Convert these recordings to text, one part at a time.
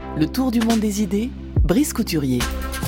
Le tour du monde des idées, Brice Couturier.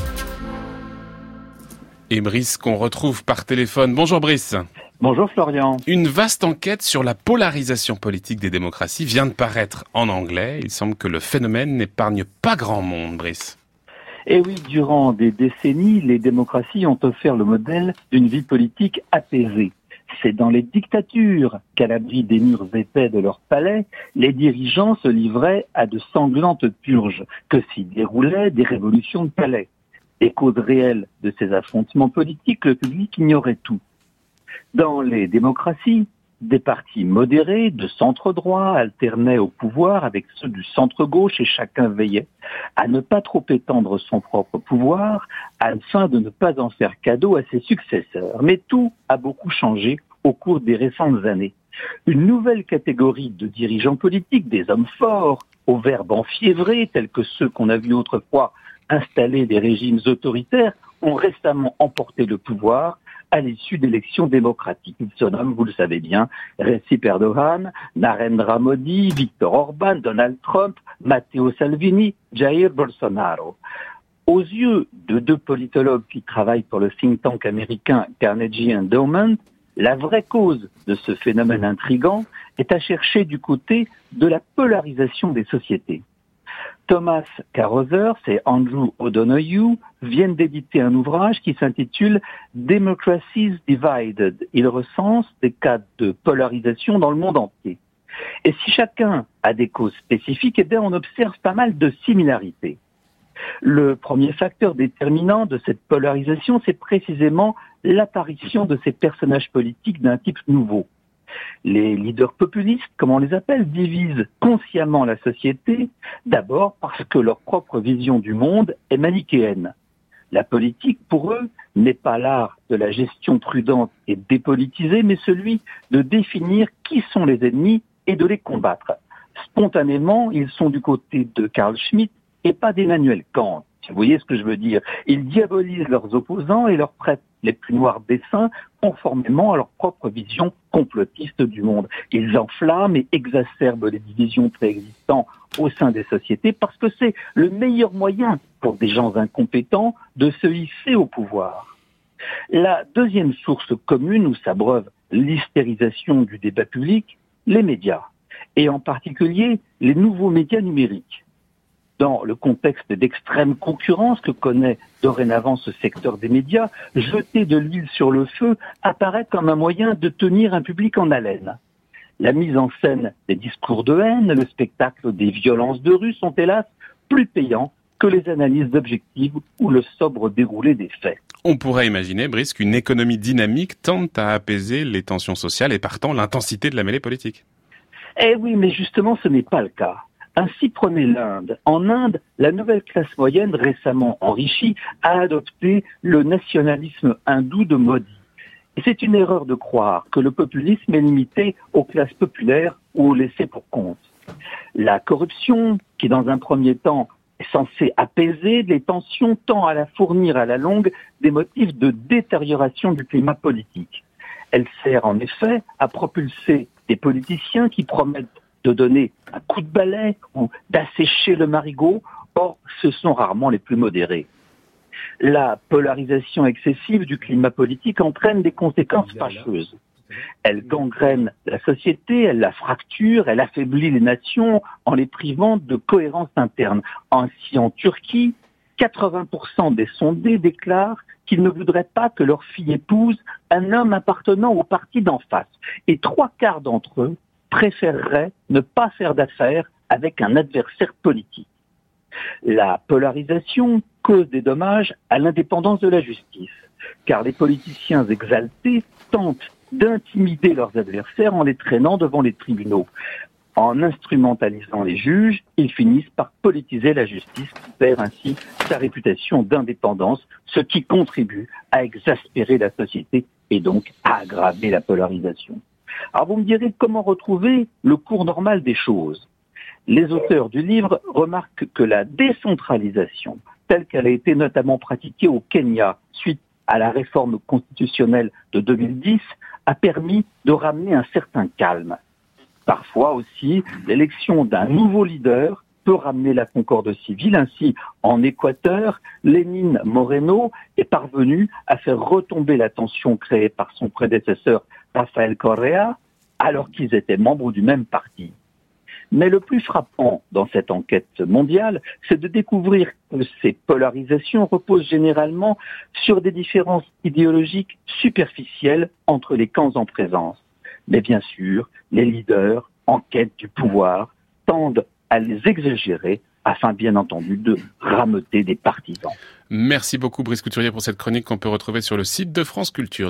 Et Brice qu'on retrouve par téléphone. Bonjour Brice. Bonjour Florian. Une vaste enquête sur la polarisation politique des démocraties vient de paraître en anglais. Il semble que le phénomène n'épargne pas grand monde, Brice. Et oui, durant des décennies, les démocraties ont offert le modèle d'une vie politique apaisée. C'est dans les dictatures qu'à l'abri des murs épais de leur palais, les dirigeants se livraient à de sanglantes purges, que s'y déroulaient des révolutions de palais. Les causes réelles de ces affrontements politiques, le public ignorait tout. Dans les démocraties, des partis modérés de centre-droit alternaient au pouvoir avec ceux du centre-gauche et chacun veillait à ne pas trop étendre son propre pouvoir afin de ne pas en faire cadeau à ses successeurs. Mais tout a beaucoup changé au cours des récentes années. Une nouvelle catégorie de dirigeants politiques, des hommes forts, aux verbes enfiévrés, tels que ceux qu'on a vus autrefois installer des régimes autoritaires, ont récemment emporté le pouvoir à l'issue d'élections démocratiques. Ils se nomment, vous le savez bien, Recep Erdogan, Narendra Modi, Viktor Orban, Donald Trump, Matteo Salvini, Jair Bolsonaro. Aux yeux de deux politologues qui travaillent pour le think tank américain Carnegie Endowment, la vraie cause de ce phénomène intrigant est à chercher du côté de la polarisation des sociétés. Thomas Carothers et Andrew O'Donoghue viennent d'éditer un ouvrage qui s'intitule « Democracies Divided ». Il recense des cas de polarisation dans le monde entier. Et si chacun a des causes spécifiques, eh bien on observe pas mal de similarités. Le premier facteur déterminant de cette polarisation, c'est précisément l'apparition de ces personnages politiques d'un type nouveau. Les leaders populistes, comme on les appelle, divisent consciemment la société, d'abord parce que leur propre vision du monde est manichéenne. La politique, pour eux, n'est pas l'art de la gestion prudente et dépolitisée, mais celui de définir qui sont les ennemis et de les combattre. Spontanément, ils sont du côté de Carl Schmitt et pas d'Emmanuel Kant. Vous voyez ce que je veux dire? Ils diabolisent leurs opposants et leur prêtent les plus noirs desseins conformément à leur propre vision complotiste du monde. Ils enflamment et exacerbent les divisions préexistantes au sein des sociétés parce que c'est le meilleur moyen pour des gens incompétents de se hisser au pouvoir. La deuxième source commune où s'abreuve l'hystérisation du débat public, les médias, et en particulier les nouveaux médias numériques. Dans le contexte d'extrême concurrence que connaît dorénavant ce secteur des médias, jeter de l'huile sur le feu apparaît comme un moyen de tenir un public en haleine. La mise en scène des discours de haine, le spectacle des violences de rue sont hélas plus payants que les analyses objectives ou le sobre déroulé des faits. On pourrait imaginer, Brice, qu'une économie dynamique tente à apaiser les tensions sociales et partant l'intensité de la mêlée politique. Eh oui, mais justement ce n'est pas le cas. Ainsi prenez l'Inde. En Inde, la nouvelle classe moyenne, récemment enrichie, a adopté le nationalisme hindou de Modi. Et c'est une erreur de croire que le populisme est limité aux classes populaires ou aux laissés pour compte. La corruption, qui dans un premier temps est censée apaiser les tensions, tend à la fournir à la longue des motifs de détérioration du climat politique. Elle sert en effet à propulser des politiciens qui promettent de donner un coup de balai ou d'assécher le marigot. Or, ce sont rarement les plus modérés. La polarisation excessive du climat politique entraîne des conséquences fâcheuses. Elle gangrène la société, elle la fracture, elle affaiblit les nations en les privant de cohérence interne. Ainsi, en Turquie, 80% des sondés déclarent qu'ils ne voudraient pas que leur fille épouse un homme appartenant au parti d'en face. Et 3/4 d'entre eux préférerait ne pas faire d'affaires avec un adversaire politique. La polarisation cause des dommages à l'indépendance de la justice, car les politiciens exaltés tentent d'intimider leurs adversaires en les traînant devant les tribunaux. En instrumentalisant les juges, ils finissent par politiser la justice, qui perd ainsi sa réputation d'indépendance, ce qui contribue à exaspérer la société et donc à aggraver la polarisation. Alors vous me direz comment retrouver le cours normal des choses. Les auteurs du livre remarquent que la décentralisation, telle qu'elle a été notamment pratiquée au Kenya suite à la réforme constitutionnelle de 2010, a permis de ramener un certain calme. Parfois aussi, l'élection d'un nouveau leader peut ramener la concorde civile. Ainsi, en Équateur, Lénine Moreno est parvenu à faire retomber la tension créée par son prédécesseur Rafael Correa, alors qu'ils étaient membres du même parti. Mais le plus frappant dans cette enquête mondiale, c'est de découvrir que ces polarisations reposent généralement sur des différences idéologiques superficielles entre les camps en présence. Mais bien sûr, les leaders, en quête du pouvoir, tendent à les exagérer afin, bien entendu, de rameuter des partisans. Merci beaucoup, Brice Couturier, pour cette chronique qu'on peut retrouver sur le site de France Culture.